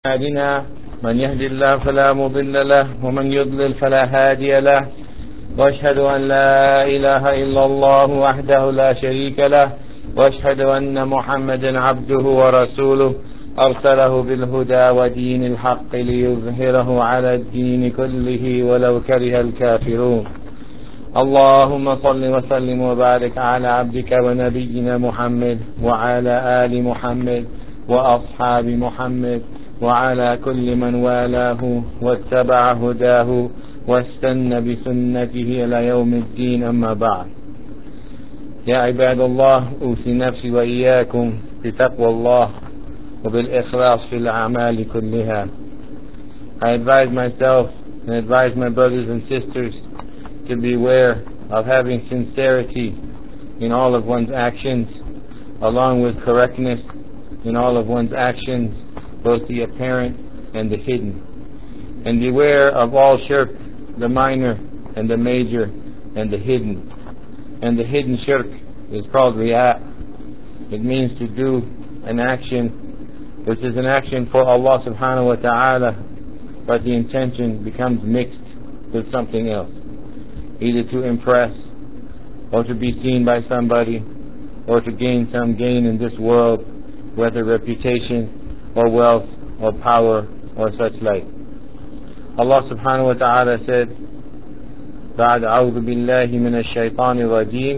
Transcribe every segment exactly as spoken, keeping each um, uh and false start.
أعمالنا من يهد الله فلا مضل له ومن يضلل فلا هادي له وأشهد أن لا إله إلا الله وحده لا شريك له وأشهد أن محمدا عبده ورسوله أرسله بالهدى ودين الحق ليظهره على الدين كله ولو كره الكافرون. اللهم صل وسلم وبارك على عبدك ونبينا محمد وعلى آل محمد وأصحاب محمد وعلى كل من والاه واتبع هداه واستنى بسنته إلى يوم الدين. أما بعد، يا عباد الله، أوصي نفسي وإياكم بتقوى الله وبالإخلاص في الأعمال كلها. I advise myself and advise my brothers and sisters to beware of having sincerity in all of one's actions, along with correctness in all of one's actions, both the apparent and the hidden. And beware of all shirk, the minor and the major and the hidden. And the hidden shirk is called riya. It means to do an action which is an action for Allah subhanahu wa ta'ala, but the intention becomes mixed with something else, either to impress or to be seen by somebody or to gain some gain in this world, whether reputation or wealth or power or such like. Allah subhanahu wa ta'ala said, بعد أعوذ بالله من الشيطان الرجيم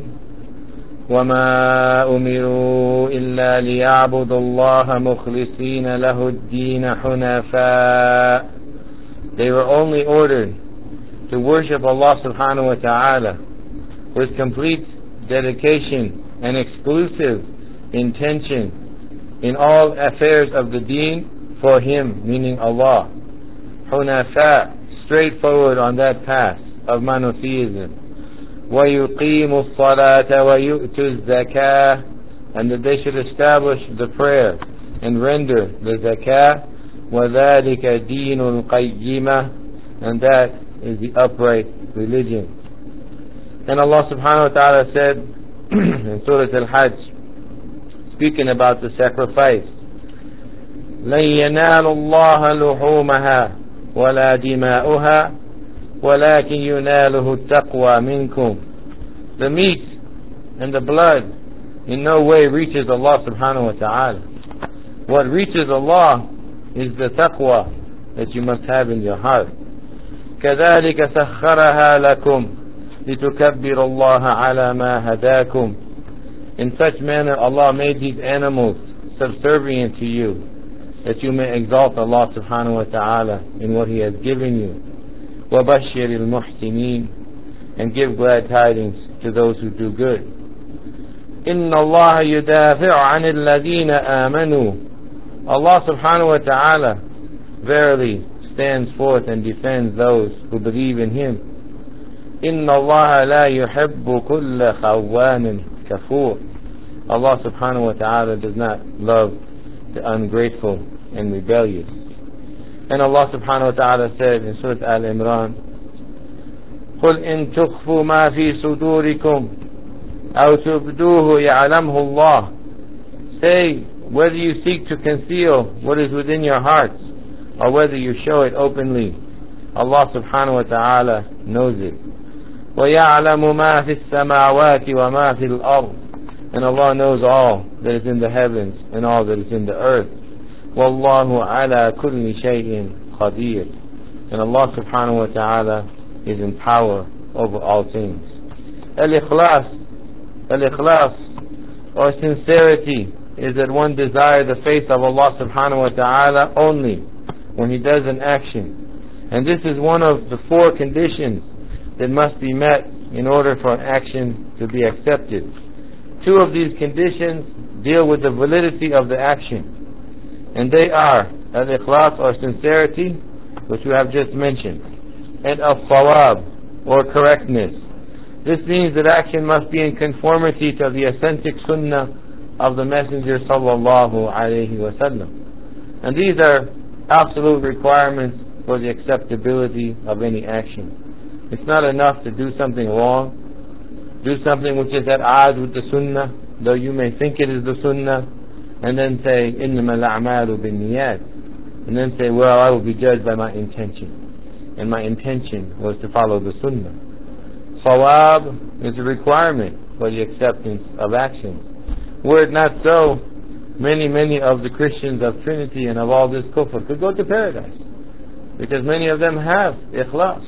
وما أمروا إلا ليعبدوا الله مخلصين له الدين حنفاء. They were only ordered to worship Allah subhanahu wa ta'ala with complete dedication and exclusive intention in all affairs of the deen for Him, meaning Allah. Hunafa, straightforward on that path of monotheism. وَيُقِيمُوا الصَّلَاةَ وَيُؤْتُوا الزَّكَاةَ, and that they should establish the prayer and render the zakah. وَذَلِكَ دِينُ الْقَيِّمَةِ, and that is the upright religion. And Allah subhanahu wa ta'ala said in Surah Al-Hajj, speaking about the sacrifice, لَن يَنَالُ اللَّهَ لُحُومَهَا وَلَا دِمَاؤُهَا وَلَكِنْ يُنَالُهُ التَّقْوَى مِنْكُمْ. The meat and the blood in no way reaches Allah subhanahu wa ta'ala. What reaches Allah is the taqwa that you must have in your heart. كَذَلِكَ سَخَّرَهَا لَكُمْ لِتُكَبِّرُ اللَّهَ عَلَى مَا هَدَاكُمْ. In such manner Allah made these animals subservient to you, that you may exalt Allah subhanahu wa ta'ala in what He has given you. وَبَشِّرِ الْمُحْسِنِينَ, and give glad tidings to those who do good. إِنَّ اللَّهَ يُدَافِعُ عَنِ الَّذِينَ آمَنُوا. Allah subhanahu wa ta'ala verily stands forth and defends those who believe in Him. إِنَّ اللَّهَ لَا يُحِبُّ كُلَّ خَوَّانٍ كَفُورٍ. Allah subhanahu wa ta'ala does not love the ungrateful and rebellious. And Allah subhanahu wa ta'ala said in Surah Al-Imran, قُلْ إِن تُخْفُوا مَا فِي صُدُورِكُمْ أَوْ تُبْدُوهُ يَعْلَمْهُ اللَّهُ. Say, whether you seek to conceal what is within your hearts or whether you show it openly, Allah subhanahu wa ta'ala knows it. وَيَعْلَمُ مَا فِي السَّمَاوَاتِ وَمَا فِي الْأَرْضِ. And Allah knows all that is in the heavens and all that is in the earth. وَاللَّهُ عَلَى كُلِّ شَيْءٍ قَدِيرٌ. And Allah subhanahu wa ta'ala is in power over all things. Al-Ikhlas, Al-Ikhlas, or sincerity, is that one desire the face of Allah subhanahu wa ta'ala only when he does an action. And this is one of the four conditions that must be met in order for an action to be accepted. Two of these conditions deal with the validity of the action, and they are al-ikhlas, or sincerity, which we have just mentioned, and al-sawab, or correctness. This means that action must be in conformity to the authentic sunnah of the Messenger sallallahu alayhi wa sallam. And these are absolute requirements for the acceptability of any action. It's not enough to do something wrong, do something which is at odds with the sunnah, though you may think it is the sunnah, and then say, إِنَّمَا الْأَعْمَالُ بِالنِّيَّاتِ. and then say, well, I will be judged by my intention, and my intention was to follow the sunnah. Sawab is a requirement for the acceptance of actions. Were it not so, many, many of the Christians of Trinity and of all this kufr could go to paradise, because many of them have ikhlas.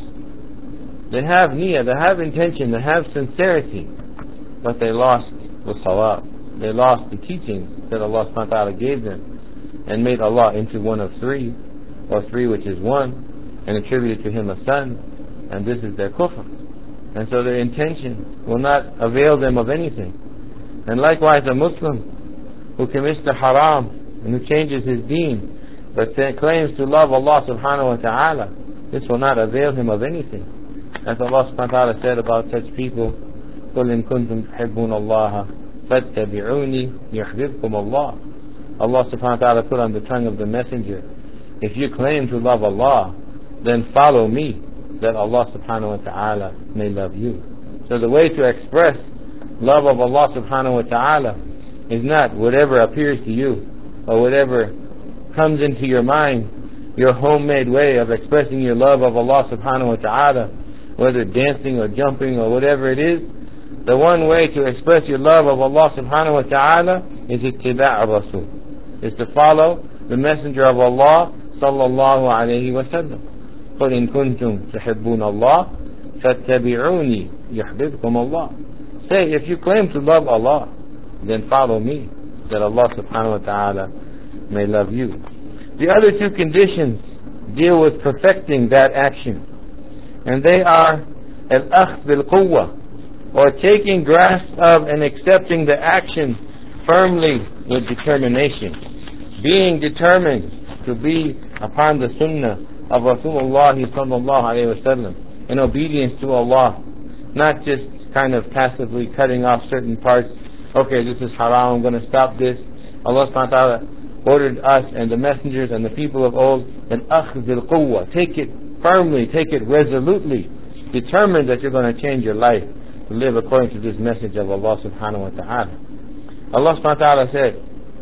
They have niyyah, they have intention, they have sincerity, but they lost the sawab. They lost the teachings that Allah subhanahu wa ta'ala gave them, and made Allah into one of three, or three which is one, and attributed to Him a son, and this is their kufr. And so their intention will not avail them of anything. And likewise a Muslim who commits the haram and who changes his deen, but claims to love Allah subhanahu wa ta'ala, this will not avail him of anything. As Allah subhanahu wa ta'ala said about such people, قُلْ إِن كُنْتُمْ تُحِبُّونَ اللَّهَ فَاتَّبِعُونِي يُحْبِبْكُمُ اللَّهُ. Allah subhanahu wa ta'ala put on the tongue of the messenger, if you claim to love Allah, then follow me, that Allah subhanahu wa ta'ala may love you. So the way to express love of Allah subhanahu wa ta'ala is not whatever appears to you, or whatever comes into your mind, your homemade way of expressing your love of Allah subhanahu wa ta'ala, whether dancing or jumping or whatever it is. The one way to express your love of Allah subhanahu wa ta'ala is ittiba' ar-rasul, is to follow the messenger of Allah sallallahu alayhi wa sallam. قُلْ إِن كُنْتُمْ تُحِبُّونَ اللَّهَ فَاتَّبِعُونِي يُحْبِبْكُمُ اللَّهُ. Say, if you claim to love Allah, then follow me, that Allah subhanahu wa ta'ala may love you. The other two conditions deal with perfecting that action, and they are al-akhdh bil-quwwah, or taking grasp of and accepting the action firmly with determination, being determined to be upon the sunnah of Rasulullah sallallahu alayhi wa sallam, in obedience to Allah, not just kind of passively cutting off certain parts. Okay, this is haram, I'm going to stop this. Allah subhanahu wa ta'ala ordered us and the messengers and the people of old, an akhdh bil quwwah, take it firmly, take it resolutely, determined that you're going to change your life to live according to this message of Allah subhanahu wa ta'ala. Allah subhanahu wa ta'ala said,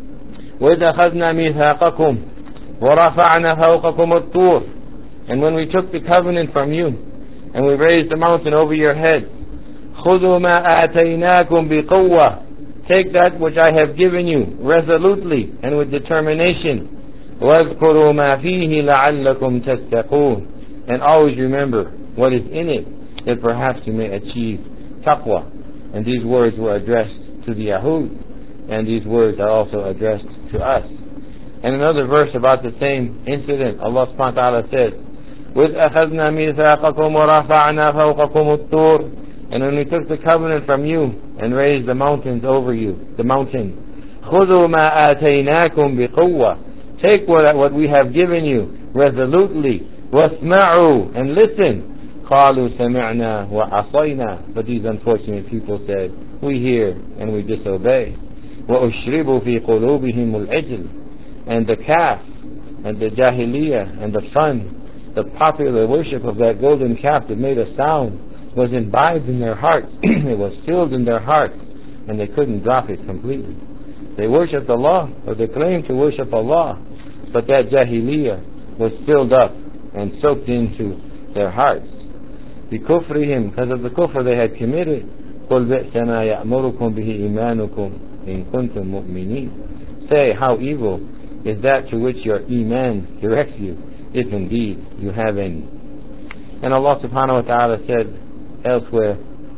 وَإِذْ أَخَذْنَا مِيثَاقَكُمْ وَرَفَعْنَا فَوْقَكُمُ الطُّورَ. And when we took the covenant from you, and we raised the mountain over your head, خُذُوا مَا آتَيْنَاكُمْ بِقُوَّةٍ, take that which I have given you resolutely and with determination. وَاذْكُرُوا مَا فِيهِ لَعَلَّكُمْ تَتَّقُونَ, and always remember what is in it, that perhaps you may achieve taqwa. And these words were addressed to the Yahud, and these words are also addressed to us. And another verse about the same incident, Allah subhanahu wa ta'ala said, وَإِذْ أَخَذْنَا مِيثَاقَكُمْ وَرَفَعْنَا فَوْقَكُمُ الطُّورَ, and when we took the covenant from you and raised the mountains over you, the mountain, خُذُوا مَا آتَيْنَاكُمْ بِقُوَّةٍ, take what, what we have given you resolutely, وَاسْمَعُوا, and listen. قَالُوا سَمِعْنَا وَعَصَيْنَا, but these unfortunate people said, we hear and we disobey. وَأُشْرِبُوا فِي قُلُوبِهِمُ الْعِجْلِ, and the calf, and the jahiliyyah, and the sun, the popular worship of that golden calf that made a sound, was imbibed in their hearts. It was filled in their hearts, and they couldn't drop it completely. They worshipped Allah, or they claimed to worship Allah, but that jahiliyyah was filled up and soaked into their hearts. بِكُفْرِهِمْ, because of the kufr they had committed. قُلْ بِئْسَ مَا يَأْمُرُكُمْ بِهِ إِيمَانُكُمْ إِن كُنْتُمْ مُؤْمِنِينَ. Say, how evil is that to which your iman directs you, if indeed you have any. And Allah subhanahu wa ta'ala said elsewhere,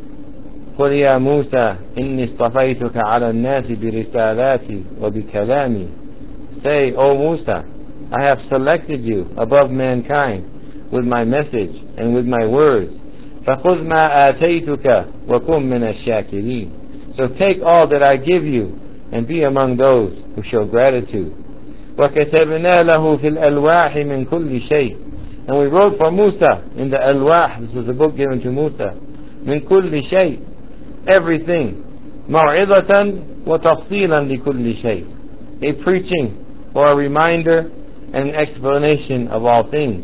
قُلْ يَا مُوسَى إِنِّي اصْطَفَيْتُكَ عَلَى النَّاسِ بِرِسَالَاتِي وَبِكَلَامِي. Say, O Musa, I have selected you above mankind with my message and with my words. فَخُذْ مَا آتَيْتُكَ وَكُمْ مِنَ الشَّاكِرِينَ. So take all that I give you and be among those who show gratitude. وَكَتَبْنَا لَهُ فِي الْأَلْوَاحِ مِنْ كُلِّ شَيْءٍ. And we wrote for Musa in the Alwah, this was a book given to Musa, مِنْ كُلِّ شَيْءٍ, everything, مَوْعِظَةً وَتَفْصِيلًا لِكُلِّ شَيْءٍ, a preaching or a reminder and an explanation of all things.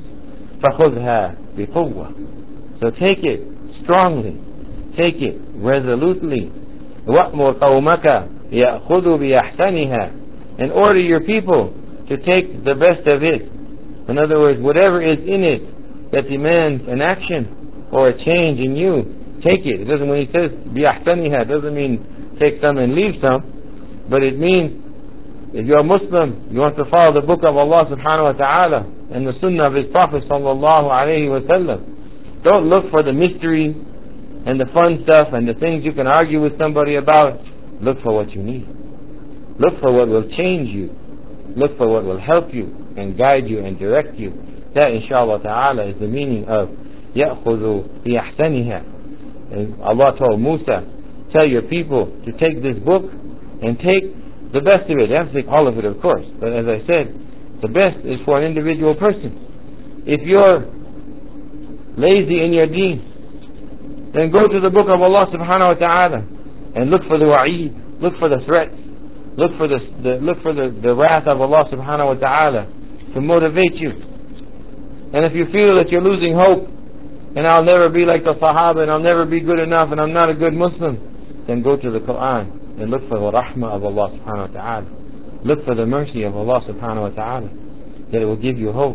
فَخُذْهَا بِقُوَّةٍ. So take it strongly, take it resolutely. وَأْمُرْ قَوْمَكَ يَأْخُذُوا بِأَحْسَنِهَا, and order your people to take the best of it In other words, whatever is in it that demands an action or a change in you, take it. It doesn't, when he says بِأَحْسَنِهَا, it doesn't mean take some and leave some, but it means if you're a Muslim, you want to follow the book of Allah subhanahu wa ta'ala and the sunnah of His Prophet sallallahu alayhi wa sallam. Don't look for the mystery and the fun stuff and the things you can argue with somebody about. Look for what you need. Look for what will change you. Look for what will help you and guide you and direct you. That inshallah ta'ala is the meaning of يَأْخُذُ بِأَحْسَنِهَا. And Allah told Musa, tell your people to take this book and take the best of it. They have to take all of it, of course. But as I said, the best is for an individual person. If you're lazy in your deen, then go to the book of Allah subhanahu wa ta'ala and look for the wa'id, look for the threats, look for the, the look for the, the wrath of Allah subhanahu wa ta'ala to motivate you. And if you feel that you're losing hope, and I'll never be like the Sahaba, and I'll never be good enough, and I'm not a good Muslim, then go to the Quran and look for the rahmah of Allah subhanahu wa ta'ala. Look for the mercy of Allah subhanahu wa ta'ala, that it will give you hope.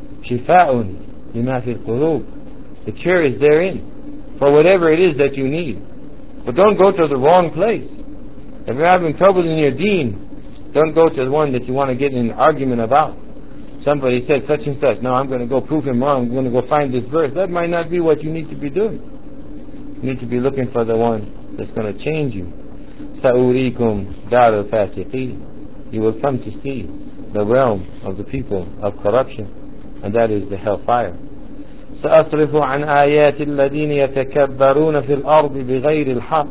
Shifa'un lima fil qulub. The cure is therein for whatever it is that you need. But don't go to the wrong place. If you're having trouble in your deen, don't go to the one that you want to get in an argument about. Somebody said such and such. No, I'm going to go prove him wrong. I'm going to go find this verse. That might not be what you need to be doing. You need to be looking for the one that's going to change you. Sa'urikum dar al-fasiqeen. You will come to see the realm of the people of corruption, and that is the hellfire. سأصرف عن آيات الذين يتكبرون في الأرض بغير الحق.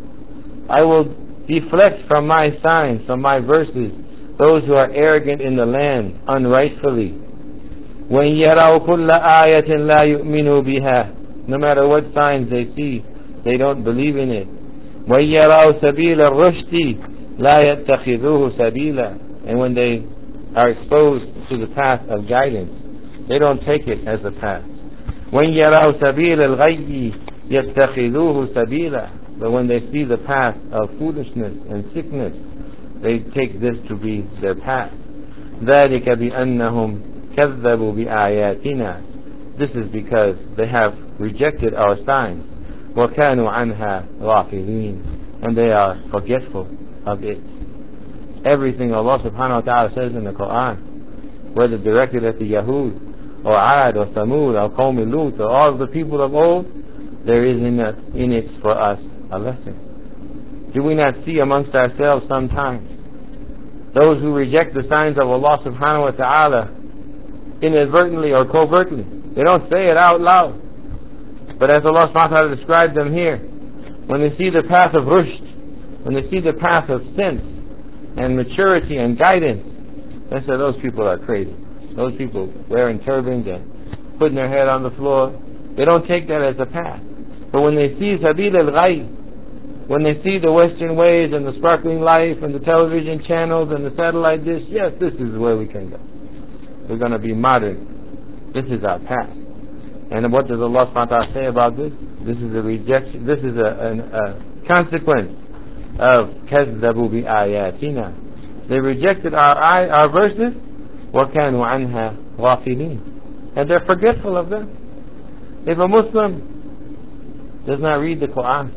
I will deflect from my signs, from my verses, those who are arrogant in the land unrightfully. وَإِن يَرَوْا كُلَّ آيَةٍ لَا يُؤْمِنُوا بِهَا. No matter what signs they see, they don't believe in it. وَإِن يَرَوْا سَبِيلَ الرُّشْدِ لَا يَتَّخِذُوهُ سَبِيلًا. And when they are exposed to the path of guidance, they don't take it as a path. وَإِن يَرَوْا سَبِيلَ الْغَيِّ يَتَّخِذُوهُ سَبِيلًا. But when they see the path of foolishness and sickness, they take this to be their path. ذَلِكَ بِأَنَّهُمْ كَذَّبُوا بِآيَاتِنَا. This is because they have rejected our signs. وَكَانُوا عَنْهَا غَافِلِينَ. And they are forgetful of it. Everything Allah subhanahu wa ta'ala says in the Quran, whether directed at the Yahud, or Ad, or Samud, or Qawm Lut, or all of the people of old, there is in it, in it for us a lesson. Do we not see amongst ourselves sometimes those who reject the signs of Allah subhanahu wa ta'ala inadvertently or covertly? They don't say it out loud, but as Allah subhanahu wa ta'ala described them here, when they see the path of rushd, when they see the path of sense and maturity and guidance, they say those people are crazy. Those people wearing turbans and putting their head on the floor, they don't take that as a path. But when they see Sabil al-Ghayb, when they see the Western ways and the sparkling life and the television channels and the satellite dish, yes, this is where we can go. We're going to be modern. This is our path. And what does Allah subhanahu wa ta'ala say about this? This is a rejection. This is a, a, a consequence of كَذَّبُوا بِآيَاتِنَا. They rejected our our verses. وَكَانُوا عَنْهَا غَافِلِينَ. And they're forgetful of them. If a Muslim does not read the Quran,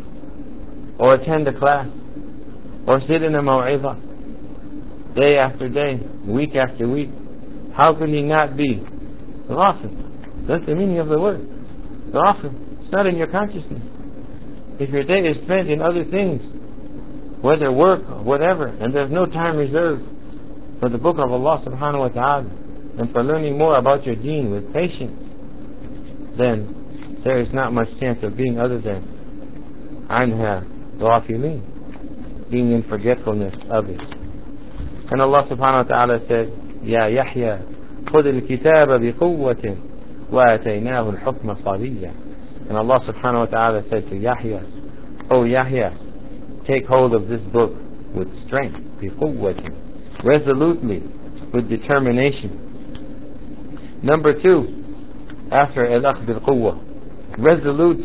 or attend a class, or sit in a maw'izah, day after day, week after week, how can he not be ghafil? That's the meaning of the word. Ghafil. It's not in your consciousness. If your day is spent in other things, whether work or whatever, and there's no time reserved for the book of Allah subhanahu wa ta'ala and for learning more about your deen with patience, then there is not much chance of being other than anha ghafilin, being in forgetfulness of it. And Allah subhanahu wa ta'ala said, Ya Yahya, خذ الكتاب بقوة وآتيناه الحكم صبيا. And Allah subhanahu wa ta'ala said to Yahya, O Yahya, take hold of this book with strength, بقوة, resolutely, with determination. Number two, after al-akh bil-quwwah, resolute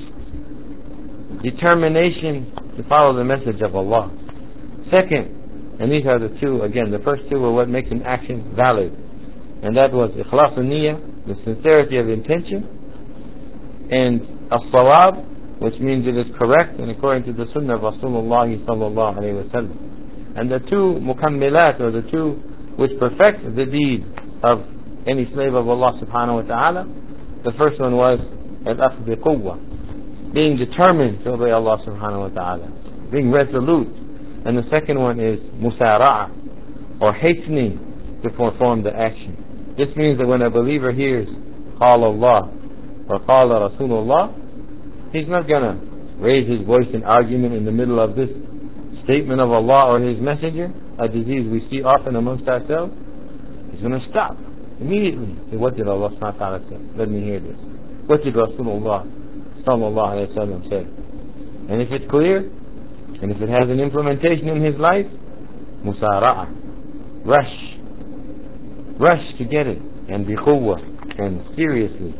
determination to follow the message of Allah. Second, and these are the two, again, the first two are what makes an action valid. and that was ikhlas al-niyyah, the sincerity of intention, and as-sawab, which means it is correct and according to the sunnah of Rasulullah sallallahu alayhi wa sallam. And the two mukammilat, or the two which perfect the deed of any slave of Allah subhanahu wa ta'ala, the first one was al-akhdh bi quwwah, being determined to obey Allah subhanahu wa ta'ala, being resolute. And the second one is musara'a, or hastening to perform the action. This means that when a believer hears Qala Allah or Qala Rasulullah, he's not going to raise his voice in argument in the middle of this statement of Allah or His Messenger, a disease we see often amongst ourselves. He's going to stop immediately. Say, what did Allah subhanahu wa ta'ala say? Let me hear this. What did Rasulullah sallallahu alayhi wa sallam say? And if it's clear, and if it has an implementation in his life, musara'a, rush, rush to get it, and bi quwwah, and seriously.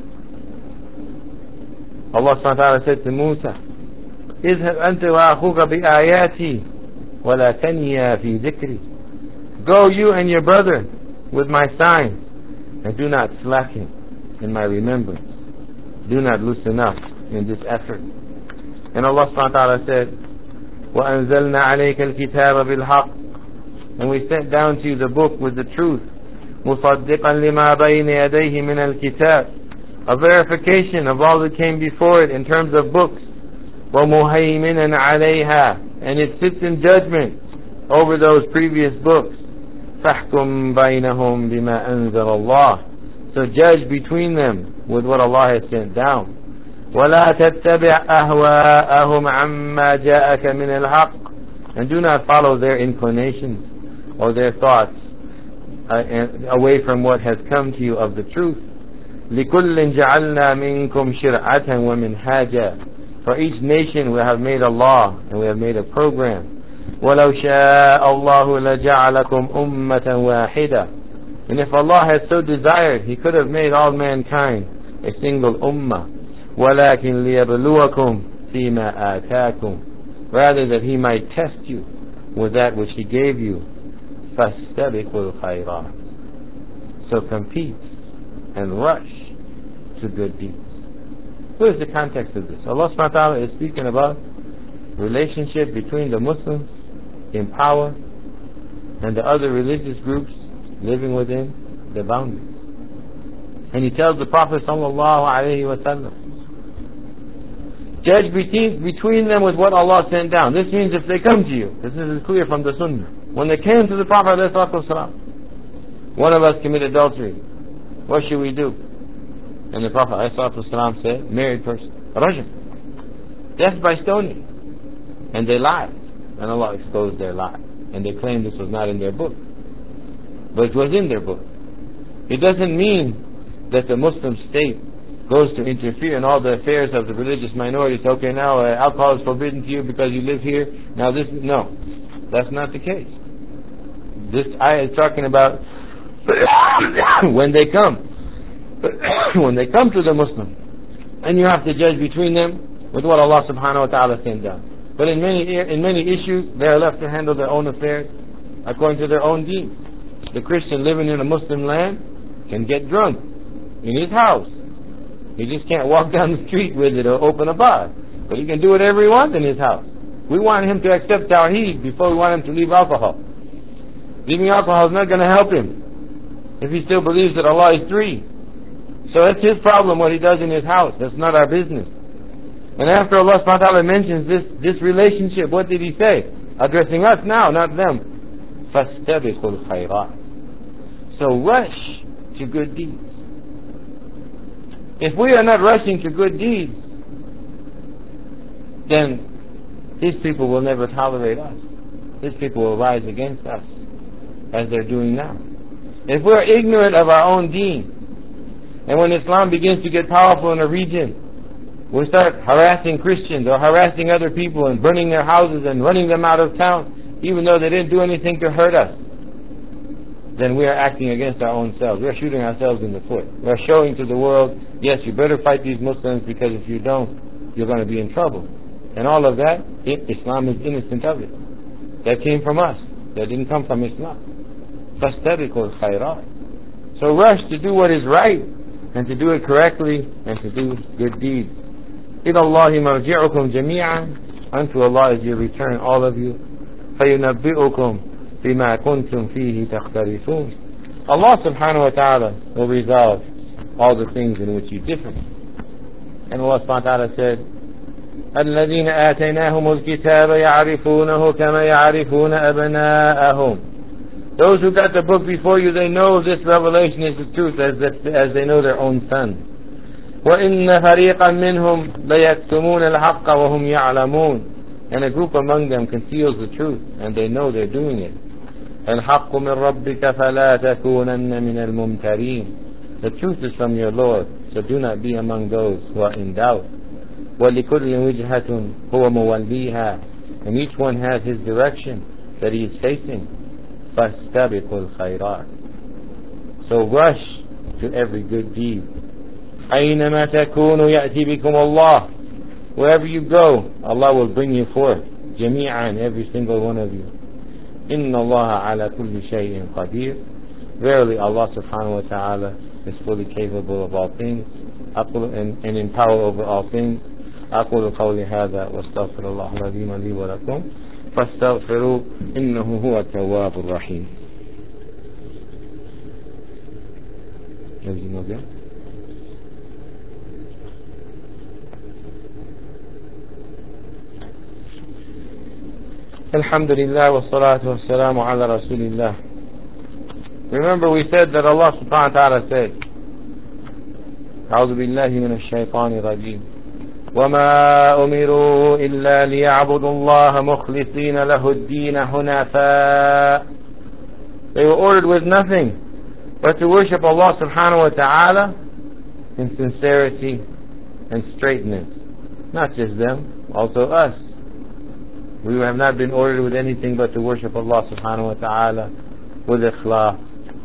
Allah subhanahu wa ta'ala said to Musa, اذهب أنت وأخوك بآياتي ولا تنيا في ذكري. Go you and your brother with my signs, and do not slacken in my remembrance. Do not loosen up in this effort. And Allah subhanahu wa ta'ala said, وَأَنزَلْنَا عَلَيْكَ الْكِتَابَ بِالْحَقِّ, and we sent down to you the book with the truth, مُصَدِّقًا لِمَا بَيْنَ يَدَيْهِ مِنَ الْكِتَابِ, a verification of all that came before it in terms of books, وَمُهَيْمِنًا عَلَيْهَا, and it sits in judgment over those previous books. فَاحْكُمْ بَيْنَهُمْ بِمَا أَنزَلَ اللَّهِ, so judge between them with what Allah has sent down. وَلَا تَتَّبِعْ أَهْوَاءَهُمْ عَمَّا جَاءَكَ مِنَ الْحَقِّ, and do not follow their inclinations or their thoughts uh, away from what has come to you of the truth. لِكُلٍّ جَعَلْنَا مِنْكُمْ شِرْعَةً وَمِنْهَاجًا, for each nation we have made a law and we have made a program. وَلَوْ شَاءَ اللَّهُ لَجَعَلَكُمْ أُمَّةً وَاحِدًا, and if Allah had so desired, He could have made all mankind a single ummah. وَلَكِنْ لِيَبْلُوَكُمْ فِي مَا آتَاكُمْ, rather that He might test you with that which He gave you. فَاسْتَبِقُوا الْخَيْرَاتِ, so compete and rush to good deeds. What is the context of this? Allah subhanahu wa ta'ala is speaking about relationship between the Muslims in power and the other religious groups living within the boundaries. And He tells the Prophet sallallahu alayhi wa sallam, judge between, between them with what Allah sent down. This means if they come to you, this is clear from the Sunnah. When they came to the Prophet alayhi sallam, one of us committed adultery, what should we do? And the Prophet ﷺ said, married person, rajam, death by stoning. And they lied, and Allah exposed their lie, and they claimed this was not in their book, but it was in their book. It doesn't mean that the Muslim state goes to interfere in all the affairs of the religious minorities. Okay, now uh, alcohol is forbidden to you because you live here. Now this, no, that's not the case. This ayah is talking about when they come. When they come to the Muslim, and you have to judge between them with what Allah subhanahu wa ta'ala sent down. But in many in many issues, they are left to handle their own affairs according to their own deen. The Christian living in a Muslim land can get drunk in his house. He just can't walk down the street with it or open a bar. But he can do whatever he wants in his house. We want him to accept Tawheed before we want him to leave alcohol. Leaving alcohol is not going to help him if he still believes that Allah is three. So that's his problem, what he does in his house. That's not our business. And after Allah subhanahu wa ta'ala mentions this, this relationship, what did He say? Addressing us now, not them. فَاسْتَبِقُوا الْخَيْرَاتِ, so rush to good deeds. If we are not rushing to good deeds, then these people will never tolerate us. These people will rise against us, as they're doing now. If we're ignorant of our own deen, and when Islam begins to get powerful in a region, we start harassing Christians or harassing other people and burning their houses and running them out of town, even though they didn't do anything to hurt us, then we are acting against our own selves. We are shooting ourselves in the foot. We are showing to the world, yes, you better fight these Muslims, because if you don't, you're going to be in trouble. And all of that, Islam is innocent of it. That came from us. That didn't come from Islam. فَاسْتَبِقُوا الْخَيْرَاتِ, So rush to do what is right, and to do it correctly, and to do good deeds. إِلَى اللَّهِ مَرْجِعُكُمْ جَمِيعًا. Unto Allah is your return, all of you. فَيُنَبِّئُكُمْ بِمَا كُنْتُمْ فِيهِ تَخْتَلِفُونَ. Allah subhanahu wa ta'ala will resolve all the things in which you differ. And Allah subhanahu wa ta'ala said, الَّذِينَ آتَيْنَاهُمُ الْكِتَابَ يَعْرِفُونَهُ كَمَا يَعْرِفُونَ أَبْنَاءَهُمْ. Those who got the book before you, they know this revelation is the truth as, as they know their own son. وَإِنَّ فَرِيقًا مِّنْهُمْ لَيَكْتُمُونَ الْحَقَّ وَهُمْ يَعْلَمُونَ. And a group among them conceals the truth, and they know they're doing it. الْحَقُّ مِنْ رَبِّكَ فَلَا تَكُونَنَّ مِنَ الْمُمْتَرِينَ. The truth is from your Lord, so do not be among those who are in doubt. وَلِكُلِّ وِجْهَةٌ هُوَ مُوَلِّيهَا. And each one has his direction that he is facing. فَاسْتَبِقُوا الْخَيْرَاتِ. So rush to every good deed. أَيْنَمَا تَكُونُوا يَأْتِي بِكُمُ اللَّهُ. Wherever you go, Allah will bring you forth. جَمِيعًا, every single one of you. إِنَّ اللَّهَ عَلَى كُلِّ شَيْءٍ قَدِيرٌ. Verily Allah subhanahu wa ta'ala is fully capable of all things and, and in power over all things. أقول قولي هذا واستغفر الله العظيم لي ولكم فاستغفروا إنه هو التواب الرحيم. Alhamdulillah wa salatu wa salamu ala rasulillah. Remember we said that Allah subhanahu wa ta'ala said, أعوذ بالله من الشيطان الرجيم وما أمروا إلا ليعبدوا الله مخلصين له الدين حنفاء. They were ordered with nothing but to worship Allah subhanahu wa ta'ala in sincerity and straightness. Not just them, also us. We have not been ordered with anything but to worship Allah subhanahu wa ta'ala with ikhlas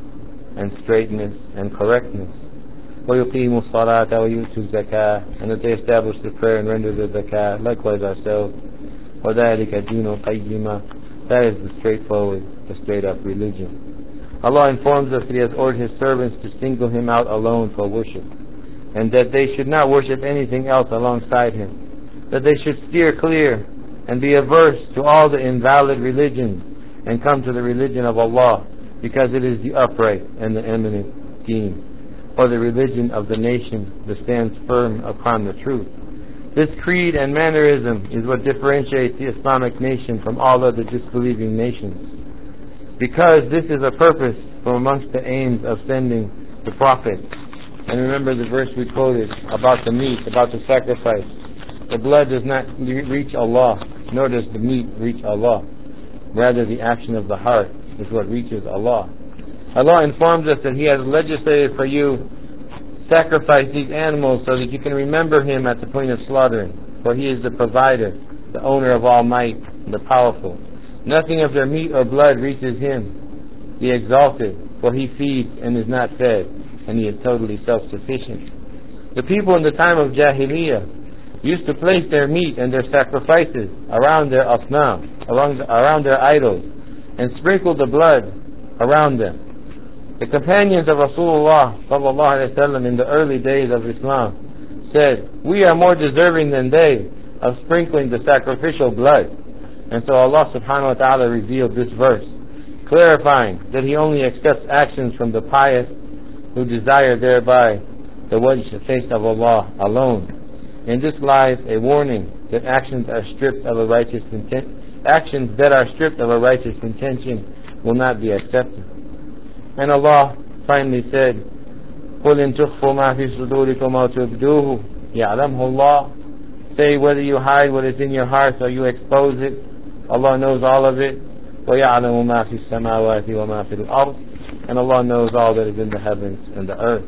and straightness and correctness. وَيُقِيمُوا الصَّلَاةَ وَيُؤْتُوا الزَّكَاةَ. And that they establish the prayer and render the zakah. Likewise ourselves. وَذَلِكَ دِينُ الْقَيِّمَةِ. That is the straightforward, the straight up religion. Allah informs us that He has ordered His servants to single Him out alone for worship, and that they should not worship anything else alongside Him, that they should steer clear and be averse to all the invalid religions and come to the religion of Allah, because it is the upright and the eminent deen, or the religion of the nation that stands firm upon the truth. This creed and mannerism is what differentiates the Islamic nation from all other disbelieving nations, because this is a purpose from amongst the aims of sending the Prophet. And remember the verse we quoted about the meat, about the sacrifice. The blood does not reach Allah, nor does the meat reach Allah. Rather, the action of the heart is what reaches Allah. Allah informs us that He has legislated for you sacrifice these animals so that you can remember Him at the point of slaughtering, for He is the provider, the owner of all might, the powerful. Nothing of their meat or blood reaches Him, the exalted, for He feeds and is not fed, and He is totally self-sufficient. The people in the time of Jahiliyyah used to place their meat and their sacrifices around their asnam, around, around their idols, and sprinkle the blood around them. The companions of Rasulullah sallallahu alaihi wasallam in the early days of Islam said, we are more deserving than they of sprinkling the sacrificial blood. And so Allah subhanahu wa ta'ala revealed this verse, clarifying that He only accepts actions from the pious who desire thereby the wajh, the face of Allah alone. In this lies a warning that actions are stripped of a righteous intent, actions that are stripped of a righteous intention will not be accepted. And Allah finally said, قُلْ إِن تُخْفُوا مَا فِي صُدُورِكُمْ أَوْ تُبْدُوهُ يَعْلَمْهُ اللَّهُ. Say whether you hide what is in your heart or you expose it, Allah knows all of it. وَيَعْلَمُ مَا فِي السَّمَاوَاتِ وَمَا فِي الْأَرْضِ. And Allah knows all that is in the heavens and the earth.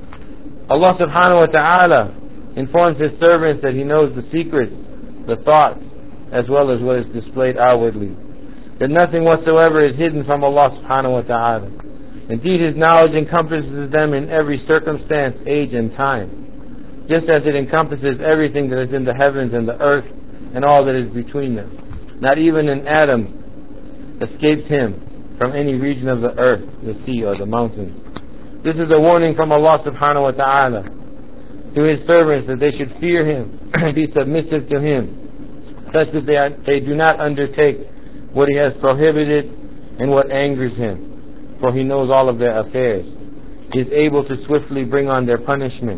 Allah subhanahu wa ta'ala informs His servants that He knows the secrets, the thoughts, as well as what is displayed outwardly. That nothing whatsoever is hidden from Allah subhanahu wa ta'ala. Indeed, His knowledge encompasses them in every circumstance, age, and time, just as it encompasses everything that is in the heavens and the earth and all that is between them. Not even an atom escapes Him from any region of the earth, the sea, or the mountains. This is a warning from Allah subhanahu wa ta'ala to His servants that they should fear Him and be submissive to Him, such that they, are, they do not undertake what He has prohibited and what angers Him, for He knows all of their affairs. He is able to swiftly bring on their punishment.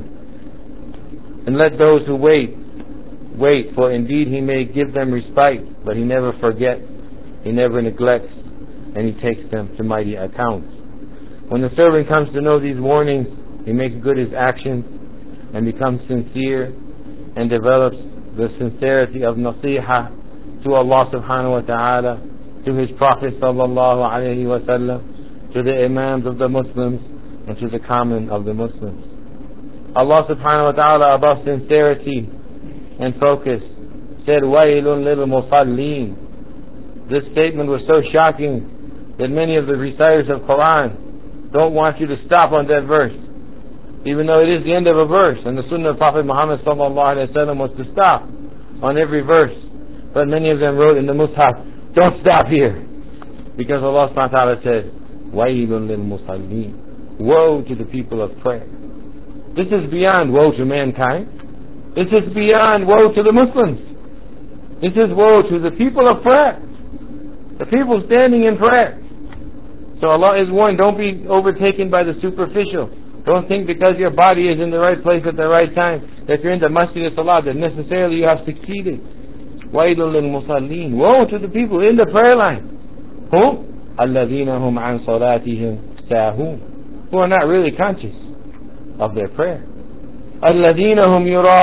And let those who wait, wait, for indeed He may give them respite, but He never forgets, He never neglects, and He takes them to mighty account. When the servant comes to know these warnings, he makes good his actions and becomes sincere and develops the sincerity of nasiha to Allah subhanahu wa ta'ala, to His Prophet sallallahu alayhi wa sallam, to the imams of the Muslims, and to the common of the Muslims. Allah subhanahu wa ta'ala, above sincerity and focus, said, وَيْلٌ لِلْمُصَلِّينَ. This statement was so shocking that many of the reciters of Quran don't want you to stop on that verse, even though it is the end of a verse, and the Sunnah of Prophet Muhammad sallallahu alaihi wasallam was to stop on every verse. But many of them wrote in the Mus'haf, don't stop here, because Allah subhanahu wa ta'ala said, وَيْلٌ لِلْمُصَلِّينَ. Woe to the people of prayer. This is beyond woe to mankind. This is beyond woe to the Muslims. This is woe to the people of prayer, the people standing in prayer. So Allah is warned, don't be overtaken by the superficial. Don't think because your body is in the right place at the right time, that you're in the masjid of salah, that necessarily you have succeeded. وَيْلٌ لِلْمُصَلِّينَ. Woe to the people in the prayer line. Who? الَّذِينَ هُمْ عَنْ صَلَاتِهِمْ سَاهُونَ. Who are not really conscious of their prayer. الَّذِينَ هُمْ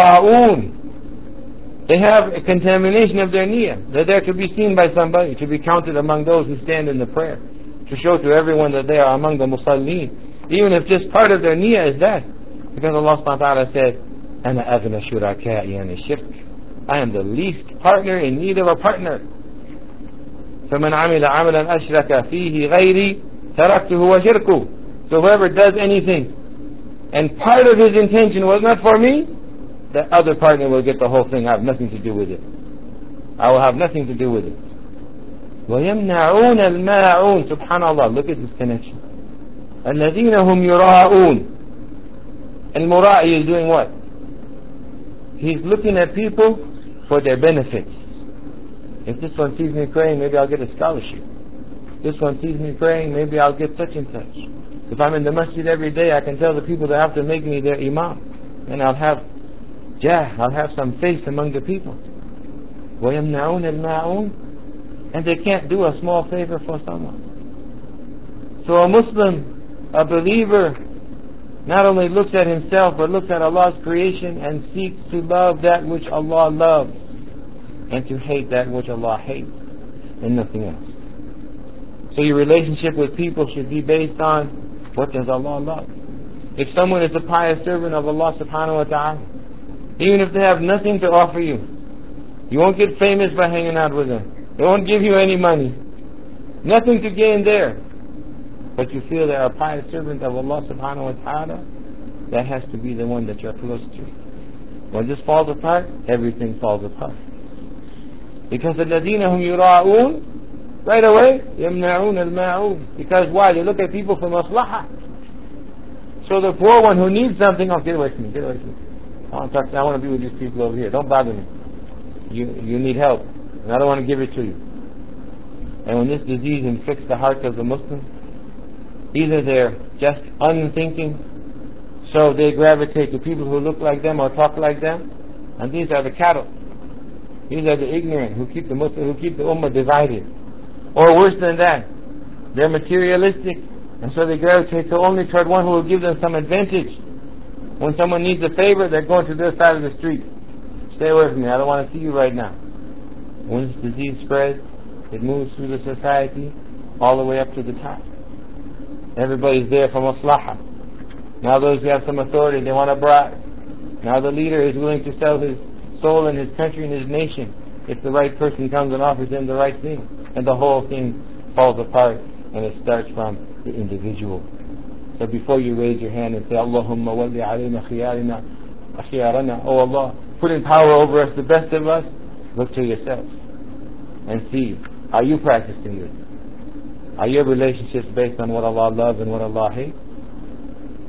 يُرَاءُونَ. They have a contamination of their niyyah. They're there to be seen by somebody, to be counted among those who stand in the prayer, to show to everyone that they are among the musalleen, even if just part of their niyyah is that. Because Allah subhanahu wa ta'ala said, أَنَا أَغْنَى شُرَكَاءِ عَنِ الشِّرْكِ. I am the least partner in need of a partner. فَمَنْ عَمِلَ عَمَلًا أَشْرَكَ فِيهِ غَيْرِي تَرَكْتُهُ وَشِرْكُهُ. So whoever does anything, and part of his intention was not for me, the other partner will get the whole thing. I have nothing to do with it. I will have nothing to do with it. وَيَمْنَعُونَ الْمَاعُونَ. Subhanallah, look at this connection. الَّذِينَ هُمْ يُرَاءُونَ. Al-Mura'i is doing what? He's looking at people for their benefits. If this one sees me praying, maybe I'll get a scholarship. This one sees me praying, maybe I'll get such and such. If I'm in the masjid every day, I can tell the people that have to make me their imam, and I'll have jah, I'll have some face among the people. وَيَمْنَعُونَ الْمَاعُونَ. And they can't do a small favor for someone. So a Muslim, a believer, not only looks at himself, but looks at Allah's creation and seeks to love that which Allah loves, and to hate that which Allah hates, and nothing else. So your relationship with people should be based on, what does Allah love? If someone is a pious servant of Allah subhanahu wa ta'ala, even if they have nothing to offer you, you won't get famous by hanging out with them. They won't give you any money. Nothing to gain there. But you feel they're a pious servant of Allah subhanahu wa ta'ala, that has to be the one that you're close to. When this falls apart, everything falls apart. Because الَّذِينَ هُمْ يُرَاءُونَ, right away, يَمْنَعُونَ الْمَاعُونَ. Because why? They look at people for maslahah. So the poor one who needs something, oh, get away from me, get away from me. I want to talk to, I want to be with these people over here. Don't bother me. You you need help, and I don't want to give it to you. And when this disease inflicts the hearts of the Muslims, either they're just unthinking, so they gravitate to people who look like them or talk like them, and these are the cattle. These are the ignorant who keep the Muslim, who keep the Ummah divided. Or worse than that, they're materialistic, and so they gravitate to only toward one who will give them some advantage. When someone needs a favor, they're going to their side of the street. Stay away from me, I don't want to see you right now. When this disease spreads, it moves through the society all the way up to the top. Everybody's there for maslahah. Now those who have some authority, they want to bribe. Now the leader is willing to sell his soul and his country and his nation if the right person comes and offers them the right thing. And the whole thing falls apart, and it starts from the individual. So before you raise your hand and say, Allahumma walli alayna khiyarina khiyarana, oh Allah, put in power over us the best of us, look to yourself and see, are you practicing this? Are your relationships based on what Allah loves and what Allah hates?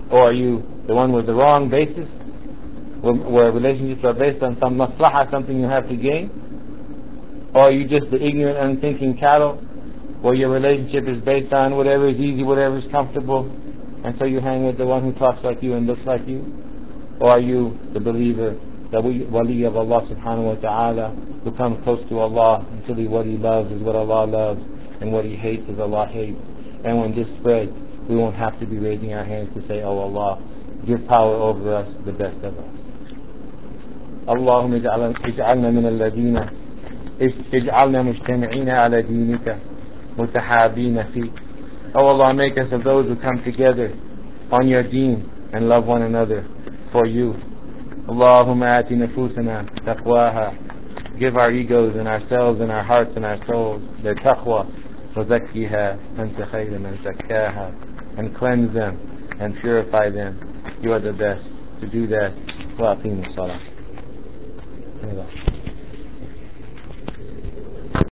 Or are you the one with the wrong basis, where, where relationships are based on some maslaha, something you have to gain? Or are you just the ignorant, unthinking cattle, where your relationship is based on whatever is easy, whatever is comfortable, and so you hang with the one who talks like you and looks like you? Or are you the believer, the wali of Allah subhanahu wa ta'ala, who comes close to Allah until he, what he loves is what Allah loves, and what he hates is Allah hates? And when this spreads, we won't have to be raising our hands to say, oh Allah, give power over us, the best of us. Allahumma ij'alna min alladhina ij'alna mujtami'ina ala dinika mutahabina fi. Oh Allah, make us of those who come together on your deen and love one another for you. Allahumma ati nufusana taqwaha. Give our egos and ourselves and our hearts and our souls their taqwa. وَزَكِّهَا أَنْتَ خَيْرُ مَنْ زَكَّاهَا. And cleanse them and purify them. You are the best to do that. وَأَقِيمُوا الصَّلَاةَ.